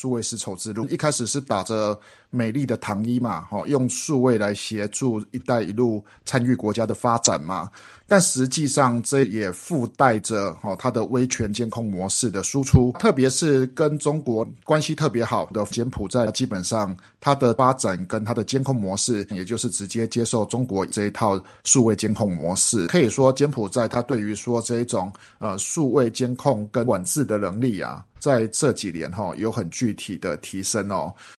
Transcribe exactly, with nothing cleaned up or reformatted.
数位丝绸之路。一开始是打着美丽的糖衣嘛，用数位来协助一带一路参与国家的发展嘛，但实际上这也附带着它的威权监控模式的输出，特别是跟中国关系特别好的柬埔寨，基本上它的发展跟它的监控模式也就是直接接受中国这一套数位监控模式。可以说柬埔寨它对于说这一种呃数位监控跟管制的能力啊，在这几年、哦、有很具体的提升哦。